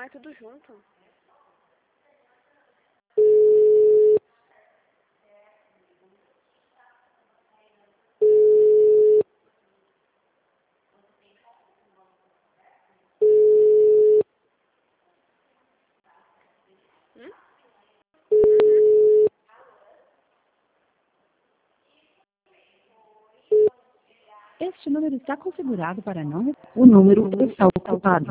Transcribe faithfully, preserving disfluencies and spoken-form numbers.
Ah, tudo junto. Hum? Este número está configurado para não... O número está ocupado.